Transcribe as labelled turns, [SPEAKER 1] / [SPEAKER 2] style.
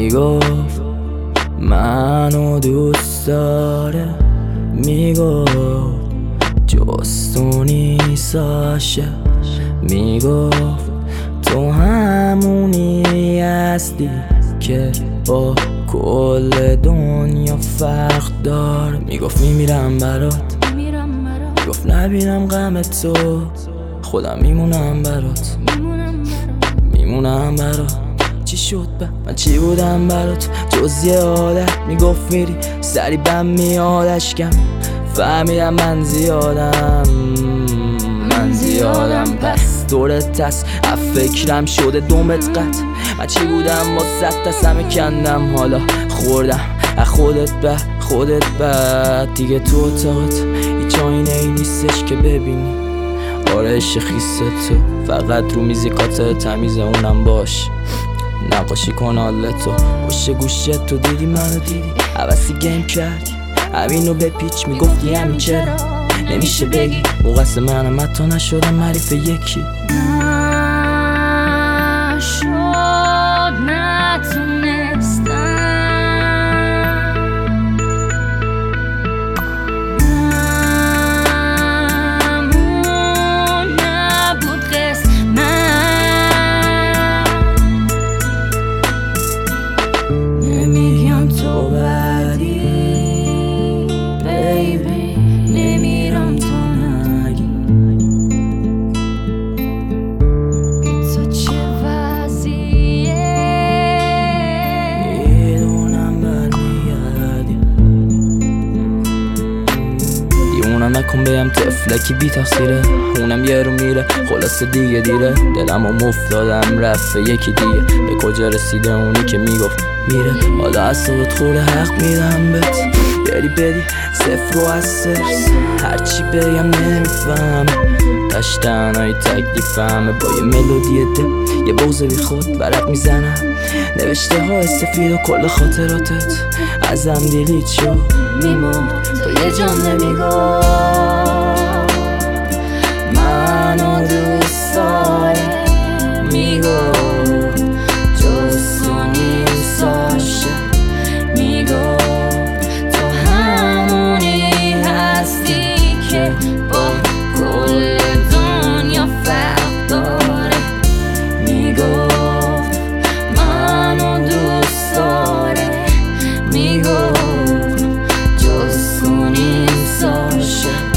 [SPEAKER 1] میگفت منو دوست داره، میگفت جز تو نیستاشه، میگفت تو همونی هستی که با کل دنیا فرق دار. میگفت میمیرم برات، میگفت نبینم غم تو، خودم میمونم برات، میمونم برات. چی شد من چی بودم برات جز یه عادت؟ میگفت میری سری بم میاد اشکم، فهمیدم من زیادم پس دورت هست، فکرم شده دومت قط. من چی بودم واسه دست همه کندم، حالا خوردم خودت بد دیگه. تو اتاقت هیچ آینه ای نیستش که ببینی آرایش خیست تو، فقط رو میزیکات تمیزه اونم باش نقاشی کن حالتو. پشت گوشت تو دیدی منو دیدی، عوضی گیم کردی همینو بپیچ. میگفتی همین چرا نمیشه بگی موقعست منم حتی نشدم حریف یکی.
[SPEAKER 2] نمیگم تو بدی بیبی، نمیرم تو نگی بی تو چه وضعیه،
[SPEAKER 1] میدونم برمیگردی. دیوونه نکن بهم طفلکی بی تقصیره، اونم یه رو میره خلاصه دیگه دیره. دلمو مفتادم رفت یکی دیگه، به کجا رسیده اونی که میگفت میره. حالا اصابت خورده حق میدم بهت، بری بدی صفر و از سرس، هرچی بگم نمیفهم داشتن های تکلیفمه. با یه ملودی دل یه بغض بی خود ورق میزنم، نوشته های سفید و کل خاطراتت ازم دیلیت شد.
[SPEAKER 2] میموند تو یه جان نمیگفت منو دوست داره، میگفت جز تو نیستاشه، میگفت تو همونی هستی که با کل دنیا فرق داره، میگفت منو دوست داره، میگفت جز تو نیستاشه.